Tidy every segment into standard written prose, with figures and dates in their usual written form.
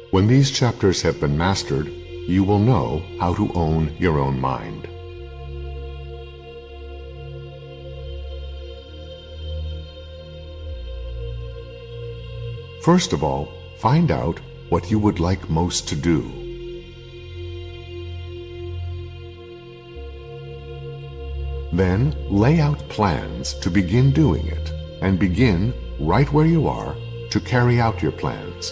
When these chapters have been mastered, you will know how to own your own mind. First of all, find out what you would like most to do. Then lay out plans to begin doing it, and begin right where you are to carry out your plans.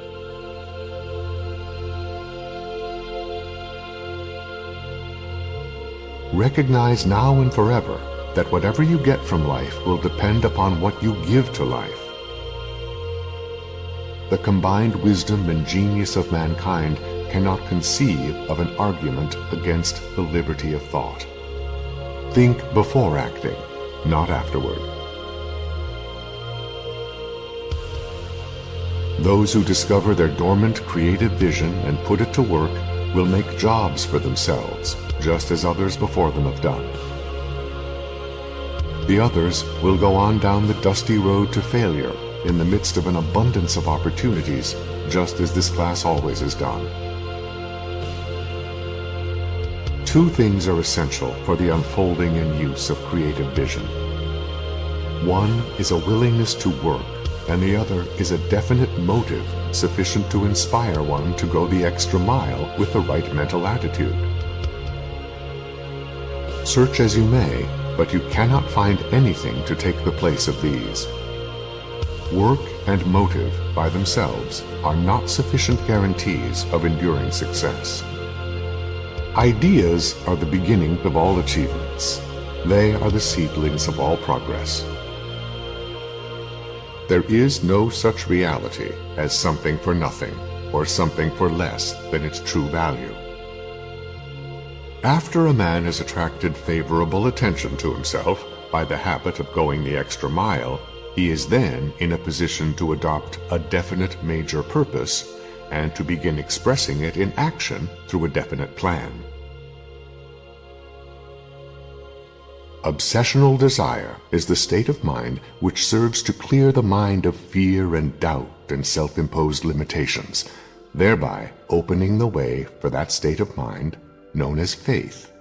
Recognize now and forever that whatever you get from life will depend upon what you give to life. The combined wisdom and genius of mankind cannot conceive of an argument against the liberty of thought. Think before acting, not afterward. Those who discover their dormant creative vision and put it to work will make jobs for themselves, just as others before them have done. The others will go on down the dusty road to failure in the midst of an abundance of opportunities, just as this class always has done. Two things are essential for the unfolding and use of creative vision. One is a willingness to work, and the other is a definite motive sufficient to inspire one to go the extra mile with the right mental attitude. Search as you may, but you cannot find anything to take the place of these. Work and motive by themselves are not sufficient guarantees of enduring success. Ideas are the beginning of all achievements. They are the seedlings of all progress. There is no such reality as something for nothing, or something for less than its true value. After a man has attracted favorable attention to himself by the habit of going the extra mile, he is then in a position to adopt a definite major purpose and to begin expressing it in action through a definite plan. Obsessional desire is the state of mind which serves to clear the mind of fear and doubt and self-imposed limitations, thereby opening the way for that state of mind known as faith.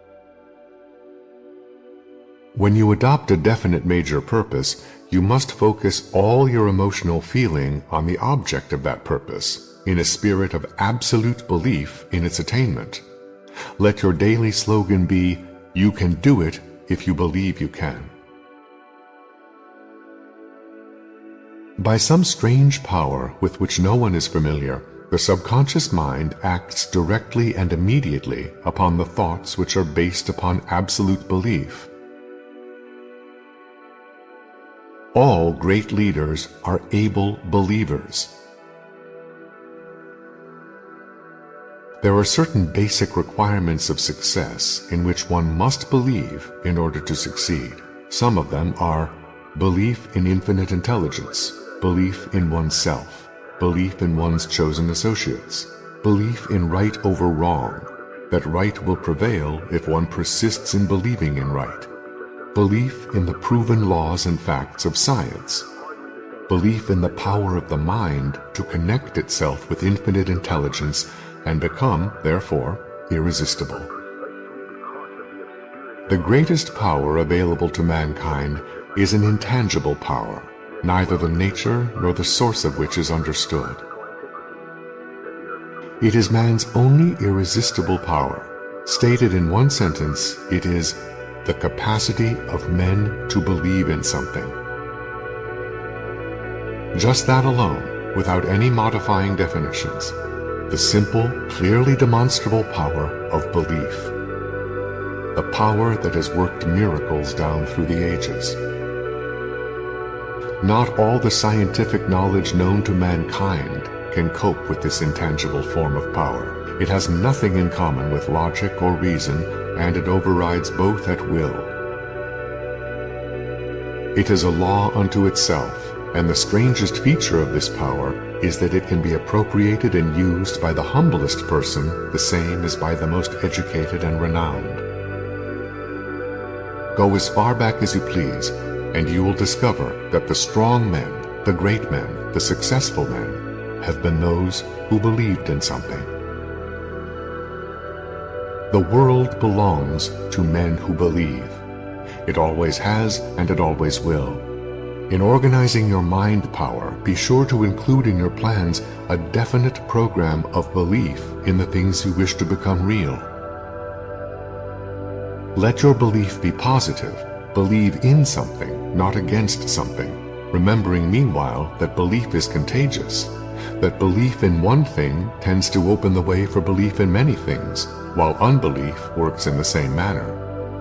When you adopt a definite major purpose, you must focus all your emotional feeling on the object of that purpose, in a spirit of absolute belief in its attainment. Let your daily slogan be, "You can do it if you believe you can." By some strange power with which no one is familiar, the subconscious mind acts directly and immediately upon the thoughts which are based upon absolute belief. All great leaders are able believers. There are certain basic requirements of success in which one must believe in order to succeed. Some of them are belief in infinite intelligence, belief in oneself, belief in one's chosen associates, belief in right over wrong, that right will prevail if one persists in believing in right, belief in the proven laws and facts of science, belief in the power of the mind to connect itself with infinite intelligence and become, therefore, irresistible. The greatest power available to mankind is an intangible power, neither the nature nor the source of which is understood. It is man's only irresistible power. Stated in one sentence, it is the capacity of men to believe in something. Just that alone, without any modifying definitions. The simple, clearly demonstrable power of belief. The power that has worked miracles down through the ages. Not all the scientific knowledge known to mankind can cope with this intangible form of power. It has nothing in common with logic or reason, and it overrides both at will. It is a law unto itself, and the strangest feature of this power is that it can be appropriated and used by the humblest person the same as by the most educated and renowned. Go as far back as you please, and you will discover that the strong men, the great men, the successful men, have been those who believed in something. The world belongs to men who believe. It always has and it always will. In organizing your mind power, be sure to include in your plans a definite program of belief in the things you wish to become real. Let your belief be positive. Believe in something, not against something, remembering meanwhile that belief is contagious, that belief in one thing tends to open the way for belief in many things, while unbelief works in the same manner.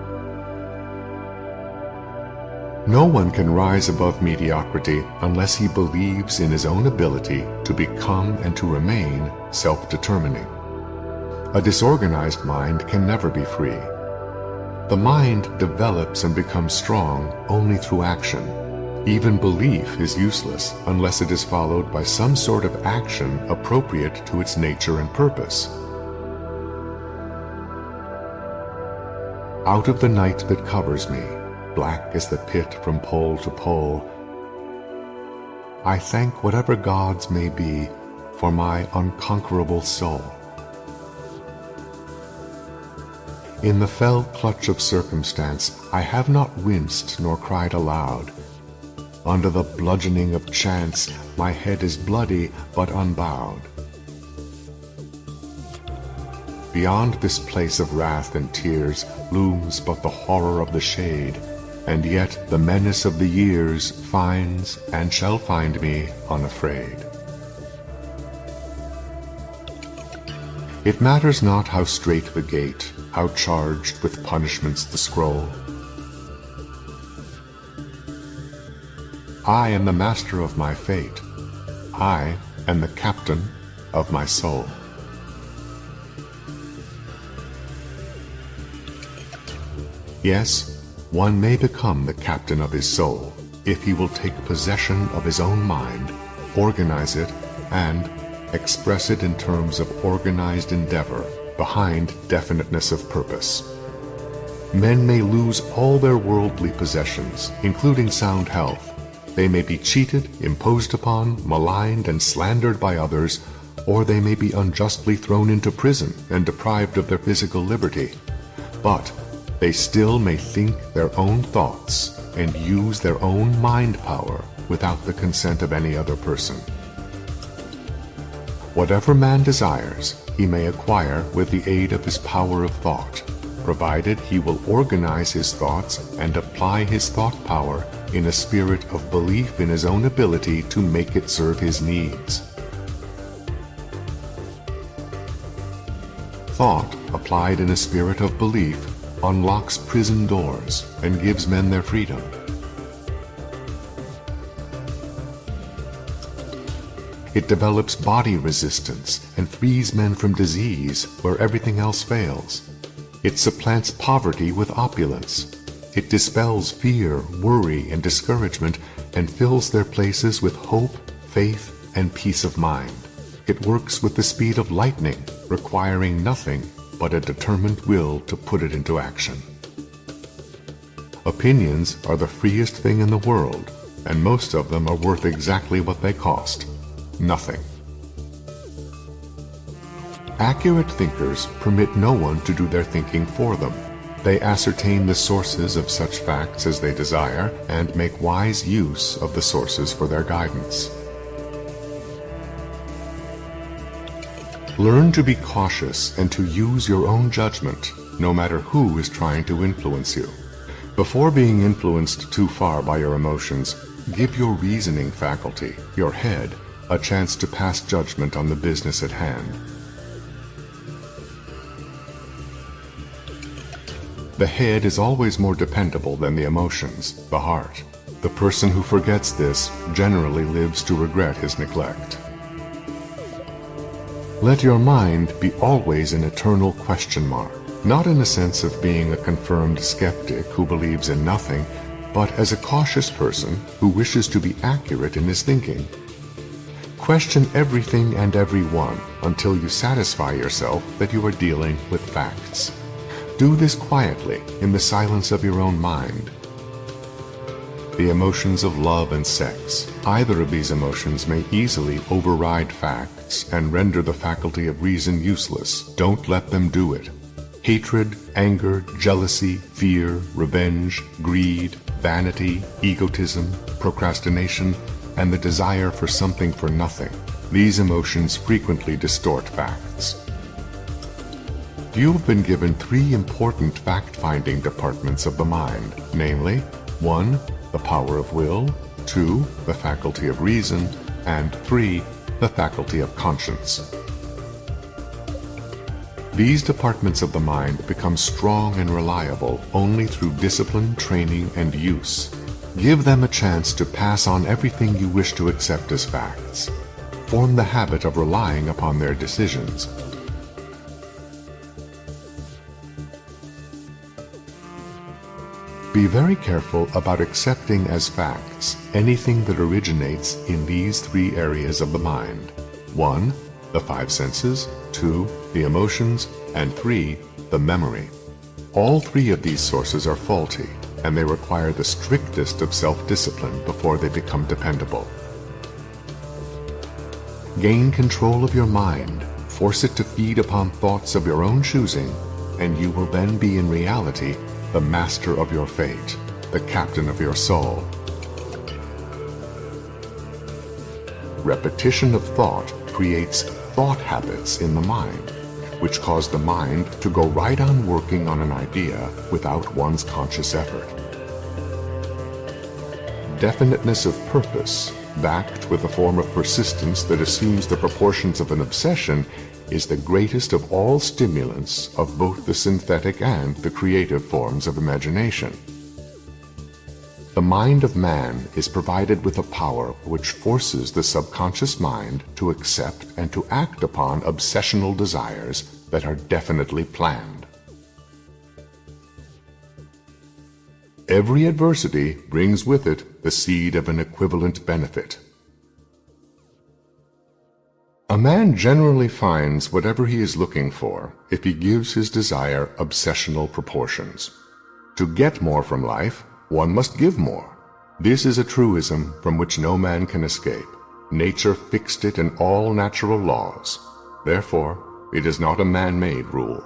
No one can rise above mediocrity unless he believes in his own ability to become and to remain self-determining. A disorganized mind can never be free. The mind develops and becomes strong only through action. Even belief is useless unless it is followed by some sort of action appropriate to its nature and purpose. Out of the night that covers me, black as the pit from pole to pole, I thank whatever gods may be for my unconquerable soul. In the fell clutch of circumstance, I have not winced nor cried aloud. Under the bludgeoning of chance, my head is bloody but unbowed. Beyond this place of wrath and tears looms but the horror of the shade, and yet the menace of the years finds and shall find me unafraid. It matters not how strait the gate, how charged with punishments the scroll. I am the master of my fate. I am the captain of my soul. Yes, one may become the captain of his soul if he will take possession of his own mind, organize it, and express it in terms of organized endeavor behind definiteness of purpose. Men may lose all their worldly possessions, including sound health. They may be cheated, imposed upon, maligned, and slandered by others, or they may be unjustly thrown into prison and deprived of their physical liberty. But they still may think their own thoughts and use their own mind power without the consent of any other person. Whatever man desires, he may acquire with the aid of his power of thought, provided he will organize his thoughts and apply his thought power in a spirit of belief in his own ability to make it serve his needs. Thought applied in a spirit of belief unlocks prison doors and gives men their freedom. It develops body resistance and frees men from disease where everything else fails. It supplants poverty with opulence. It dispels fear, worry, and discouragement and fills their places with hope, faith, and peace of mind. It works with the speed of lightning, requiring nothing but a determined will to put it into action. Opinions are the freest thing in the world, and most of them are worth exactly what they cost: nothing. Accurate thinkers permit no one to do their thinking for them. They ascertain the sources of such facts as they desire and make wise use of the sources for their guidance. Learn to be cautious and to use your own judgment, no matter who is trying to influence you. Before being influenced too far by your emotions, give your reasoning faculty, your head, a chance to pass judgment on the business at hand. The head is always more dependable than the emotions, the heart. The person who forgets this generally lives to regret his neglect. Let your mind be always an eternal question mark, not in the sense of being a confirmed skeptic who believes in nothing, but as a cautious person who wishes to be accurate in his thinking. Question everything and everyone until you satisfy yourself that you are dealing with facts. Do this quietly in the silence of your own mind. the emotions of love and sex. Either of these emotions may easily override facts and render the faculty of reason useless. Don't let them do it. Hatred, anger, jealousy, fear, revenge, greed, vanity, egotism, procrastination, and the desire for something for nothing. These emotions frequently distort facts. You have been given three important fact-finding departments of the mind, namely, 1. The power of will, 2. The faculty of reason, and 3. The faculty of conscience. These departments of the mind become strong and reliable only through discipline, training, and use. Give them a chance to pass on everything you wish to accept as facts. Form the habit of relying upon their decisions. Be very careful about accepting as facts anything that originates in these three areas of the mind. 1. The five senses, 2. The emotions, and 3. The memory. All three of these sources are faulty, and they require the strictest of self-discipline before they become dependable. Gain control of your mind, force it to feed upon thoughts of your own choosing, and you will then be in reality the master of your fate, the captain of your soul. Repetition of thought creates thought habits in the mind, which cause the mind to go right on working on an idea without one's conscious effort. Definiteness of purpose, backed with a form of persistence that assumes the proportions of an obsession, is the greatest of all stimulants of both the synthetic and the creative forms of imagination. The mind of man is provided with a power which forces the subconscious mind to accept and to act upon obsessional desires that are definitely planned. Every adversity brings with it the seed of an equivalent benefit. A man generally finds whatever he is looking for if he gives his desire obsessional proportions. To get more from life, one must give more. This is a truism from which no man can escape. Nature fixed it in all natural laws. Therefore, it is not a man-made rule.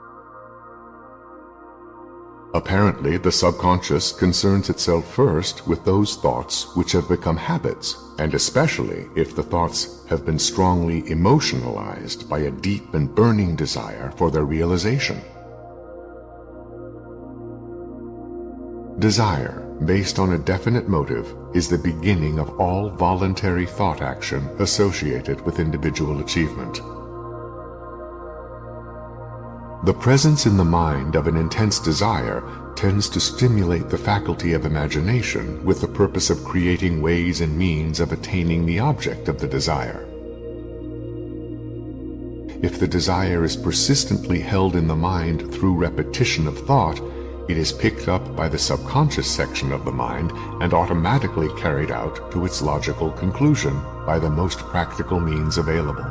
Apparently, the subconscious concerns itself first with those thoughts which have become habits, and especially if the thoughts have been strongly emotionalized by a deep and burning desire for their realization. Desire, based on a definite motive, is the beginning of all voluntary thought action associated with individual achievement. The presence in the mind of an intense desire tends to stimulate the faculty of imagination with the purpose of creating ways and means of attaining the object of the desire. If the desire is persistently held in the mind through repetition of thought, it is picked up by the subconscious section of the mind and automatically carried out to its logical conclusion by the most practical means available.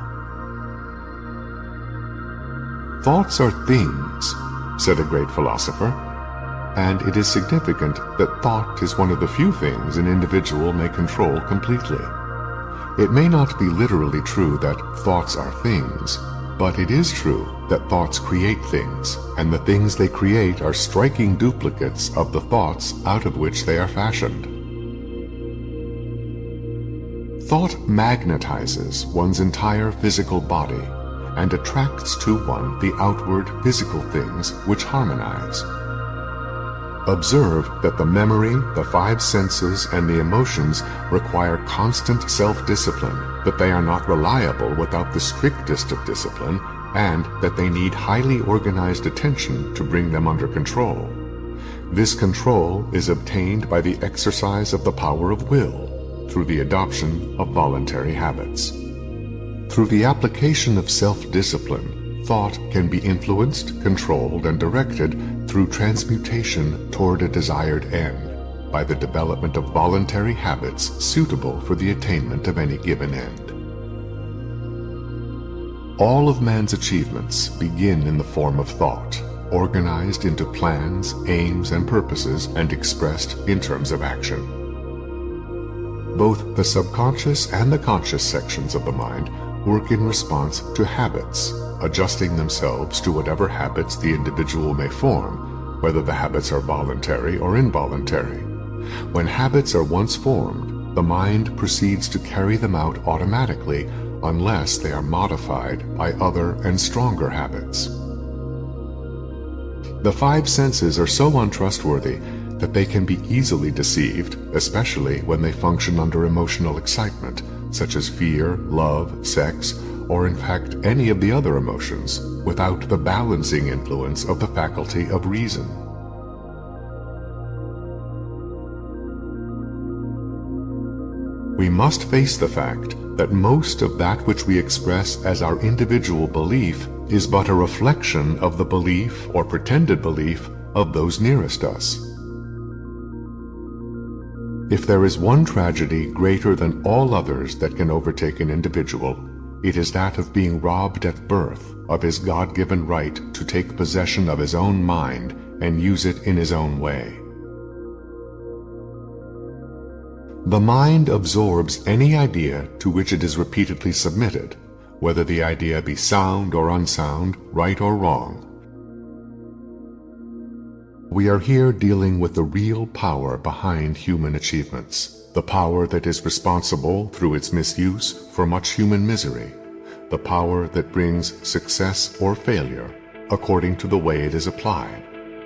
Thoughts are things, said a great philosopher, and it is significant that thought is one of the few things an individual may control completely. It may not be literally true that thoughts are things, but it is true that thoughts create things, and the things they create are striking duplicates of the thoughts out of which they are fashioned. Thought magnetizes one's entire physical body and attracts to one the outward physical things which harmonize. Observe that the memory, the five senses, and the emotions require constant self-discipline, that they are not reliable without the strictest of discipline, and that they need highly organized attention to bring them under control. This control is obtained by the exercise of the power of will, through the adoption of voluntary habits. Through the application of self-discipline, thought can be influenced, controlled, and directed through transmutation toward a desired end, by the development of voluntary habits suitable for the attainment of any given end. All of man's achievements begin in the form of thought, organized into plans, aims, and purposes, and expressed in terms of action. Both the subconscious and the conscious sections of the mind work in response to habits, adjusting themselves to whatever habits the individual may form, whether the habits are voluntary or involuntary. When habits are once formed, the mind proceeds to carry them out automatically unless they are modified by other and stronger habits. The five senses are so untrustworthy that they can be easily deceived, especially when they function under emotional excitement, such as fear, love, sex, or in fact any of the other emotions, without the balancing influence of the faculty of reason. We must face the fact that most of that which we express as our individual belief is but a reflection of the belief or pretended belief of those nearest us. If there is one tragedy greater than all others that can overtake an individual, it is that of being robbed at birth of his God-given right to take possession of his own mind and use it in his own way. The mind absorbs any idea to which it is repeatedly submitted, whether the idea be sound or unsound, right or wrong. We are here dealing with the real power behind human achievements, the power that is responsible through its misuse for much human misery, the power that brings success or failure according to the way it is applied.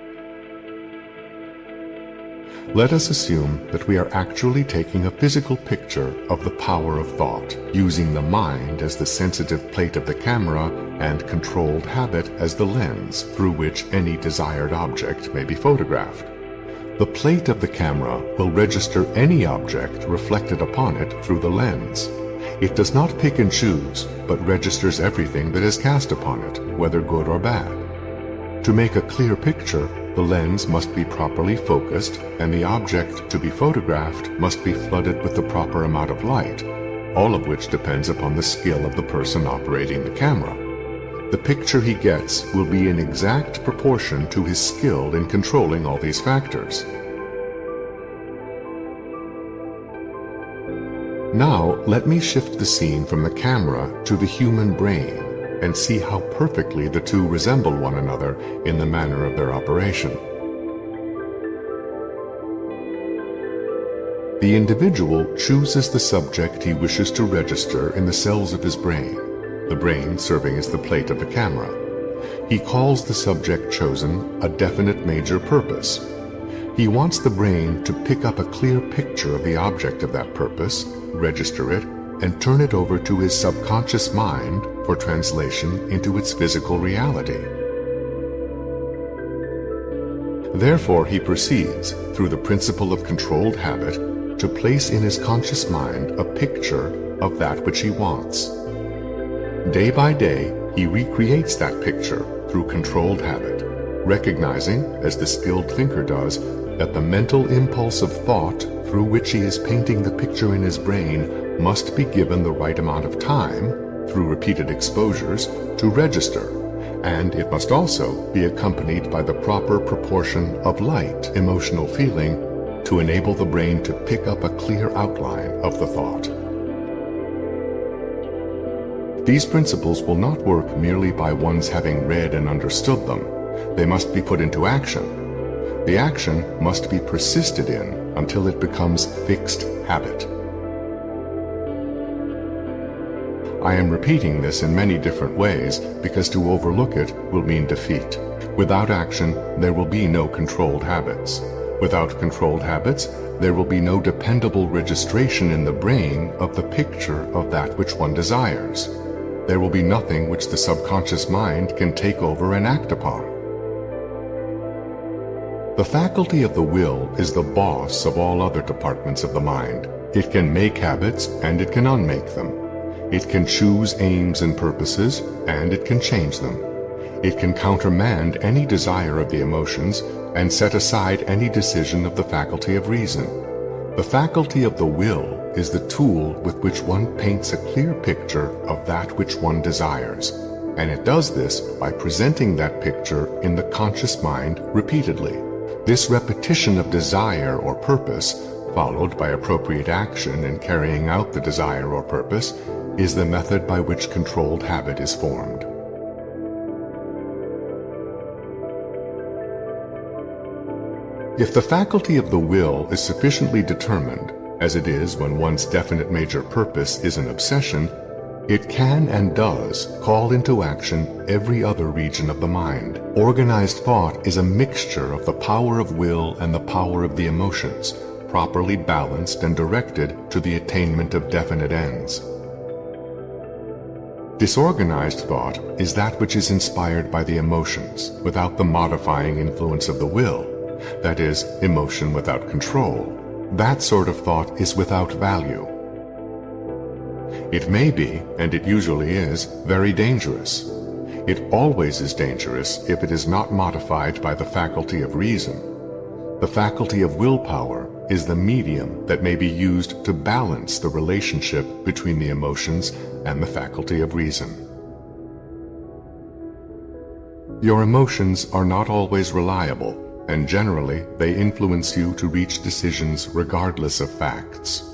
Let us assume that we are actually taking a physical picture of the power of thought, using the mind as the sensitive plate of the camera and controlled habit as the lens through which any desired object may be photographed. The plate of the camera will register any object reflected upon it through the lens. It does not pick and choose, but registers everything that is cast upon it, whether good or bad. To make a clear picture, the lens must be properly focused, and the object to be photographed must be flooded with the proper amount of light, all of which depends upon the skill of the person operating the camera. The picture he gets will be in exact proportion to his skill in controlling all these factors. Now, let me shift the scene from the camera to the human brain and see how perfectly the two resemble one another in the manner of their operation. The individual chooses the subject he wishes to register in the cells of his brain, the brain serving as the plate of the camera. He calls the subject chosen a definite major purpose. He wants the brain to pick up a clear picture of the object of that purpose, register it, and turn it over to his subconscious mind for translation into its physical reality. Therefore, he proceeds, through the principle of controlled habit, to place in his conscious mind a picture of that which he wants. Day by day, he recreates that picture through controlled habit, recognizing, as the skilled thinker does, that the mental impulse of thought through which he is painting the picture in his brain must be given the right amount of time, through repeated exposures, to register, and it must also be accompanied by the proper proportion of light, emotional feeling, to enable the brain to pick up a clear outline of the thought. These principles will not work merely by one's having read and understood them. They must be put into action. The action must be persisted in until it becomes fixed habit. I am repeating this in many different ways because to overlook it will mean defeat. Without action, there will be no controlled habits. Without controlled habits, there will be no dependable registration in the brain of the picture of that which one desires. There will be nothing which the subconscious mind can take over and act upon. The faculty of the will is the boss of all other departments of the mind. It can make habits and it can unmake them. It can choose aims and purposes, and it can change them. It can countermand any desire of the emotions and set aside any decision of the faculty of reason. The faculty of the will is the tool with which one paints a clear picture of that which one desires, and it does this by presenting that picture in the conscious mind repeatedly. This repetition of desire or purpose followed by appropriate action in carrying out the desire or purpose, is the method by which controlled habit is formed. If the faculty of the will is sufficiently determined, as it is when one's definite major purpose is an obsession, it can and does call into action every other region of the mind. Organized thought is a mixture of the power of will and the power of the emotions, properly balanced and directed to the attainment of definite ends. Disorganized thought is that which is inspired by the emotions, without the modifying influence of the will, that is, emotion without control. That sort of thought is without value. It may be, and it usually is, very dangerous. It always is dangerous if it is not modified by the faculty of reason. The faculty of willpower is the medium that may be used to balance the relationship between the emotions and the faculty of reason. Your emotions are not always reliable, and generally they influence you to reach decisions regardless of facts.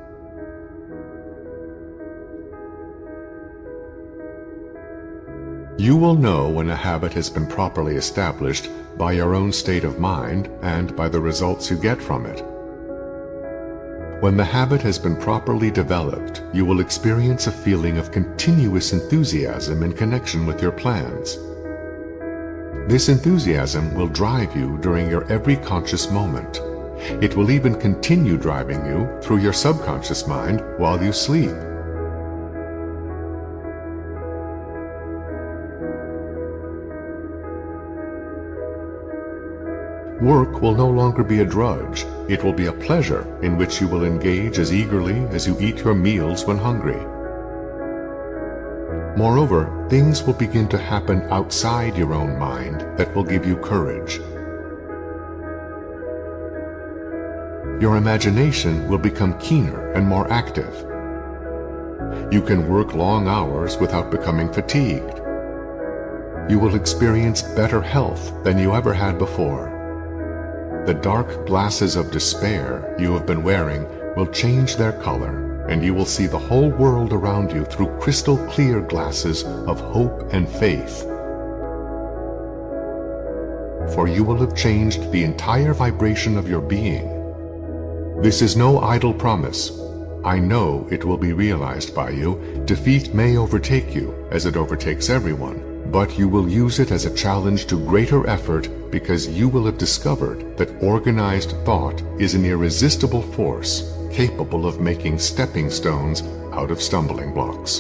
You will know when a habit has been properly established by your own state of mind and by the results you get from it. When the habit has been properly developed, you will experience a feeling of continuous enthusiasm in connection with your plans. This enthusiasm will drive you during your every conscious moment. It will even continue driving you through your subconscious mind while you sleep. Work will no longer be a drudge. It will be a pleasure in which you will engage as eagerly as you eat your meals when hungry. Moreover, things will begin to happen outside your own mind that will give you courage. Your imagination will become keener and more active. You can work long hours without becoming fatigued. You will experience better health than you ever had before. The dark glasses of despair you have been wearing will change their color, and you will see the whole world around you through crystal clear glasses of hope and faith. For you will have changed the entire vibration of your being. This is no idle promise. I know it will be realized by you. Defeat may overtake you, as it overtakes everyone, but you will use it as a challenge to greater effort because you will have discovered that organized thought is an irresistible force capable of making stepping stones out of stumbling blocks.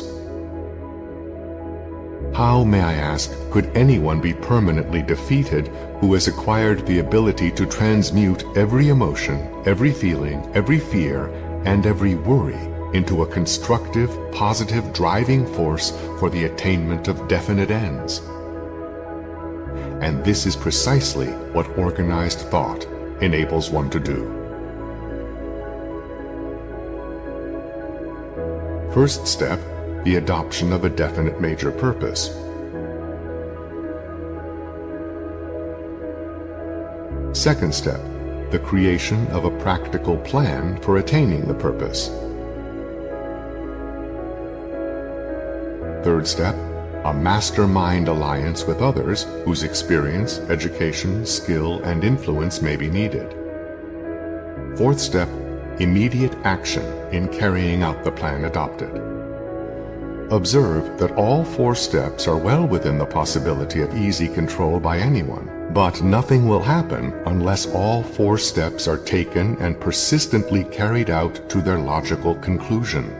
How, may I ask, could anyone be permanently defeated who has acquired the ability to transmute every emotion, every feeling, every fear, and every worry into a constructive, positive driving force for the attainment of definite ends? And this is precisely what organized thought enables one to do. First step, the adoption of a definite major purpose. Second step, the creation of a practical plan for attaining the purpose. Third step, a mastermind alliance with others whose experience, education, skill, and influence may be needed. Fourth step, immediate action in carrying out the plan adopted. Observe that all four steps are well within the possibility of easy control by anyone, but nothing will happen unless all four steps are taken and persistently carried out to their logical conclusion.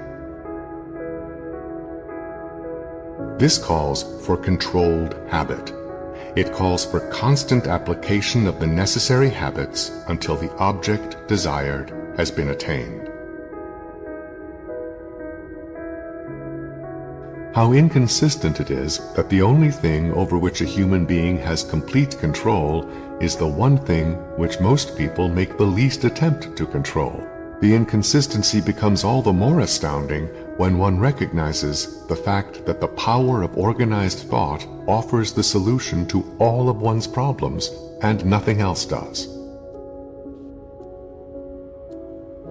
This calls for controlled habit. It calls for constant application of the necessary habits until the object desired has been attained. How inconsistent it is that the only thing over which a human being has complete control is the one thing which most people make the least attempt to control. The inconsistency becomes all the more astounding when one recognizes the fact that the power of organized thought offers the solution to all of one's problems and nothing else does.